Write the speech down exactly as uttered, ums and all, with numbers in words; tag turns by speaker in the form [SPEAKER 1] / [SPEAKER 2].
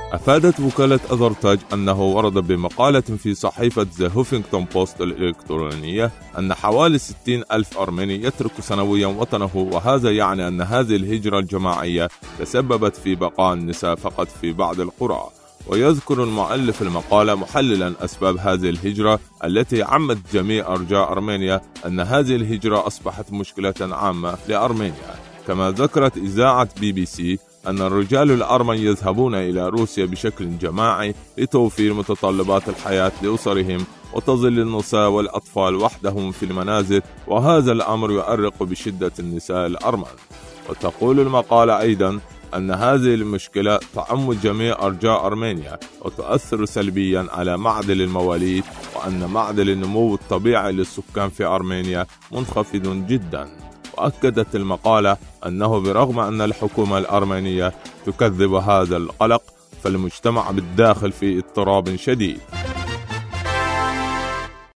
[SPEAKER 1] أفادت وكالة أذرتاج أنه ورد بمقالة في صحيفة ذا هوفينغتون بوست الإلكترونية أن حوالي ستين ألف أرميني يترك سنويا وطنه، وهذا يعني أن هذه الهجرة الجماعية تسببت في بقاء النساء فقط في بعض القرى. ويذكر المؤلف المقالة محللا أسباب هذه الهجرة التي عمت جميع أرجاء أرمينيا أن هذه الهجرة أصبحت مشكلة عامة لأرمينيا. كما ذكرت إذاعة بي بي سي أن الرجال الأرمن يذهبون إلى روسيا بشكل جماعي لتوفير متطلبات الحياة لأسرهم، وتظل النساء والأطفال وحدهم في المنازل، وهذا الأمر يؤرق بشدة النساء الأرمن. وتقول المقالة أيضا أن هذه المشكلة تعم جميع أرجاء أرمينيا وتؤثر سلبيا على معدل المواليد، وأن معدل النمو الطبيعي للسكان في أرمينيا منخفض جدا. وأكدت المقالة أنه برغم أن الحكومة الأرمينية تكذب هذا القلق، فالمجتمع بالداخل في اضطراب شديد.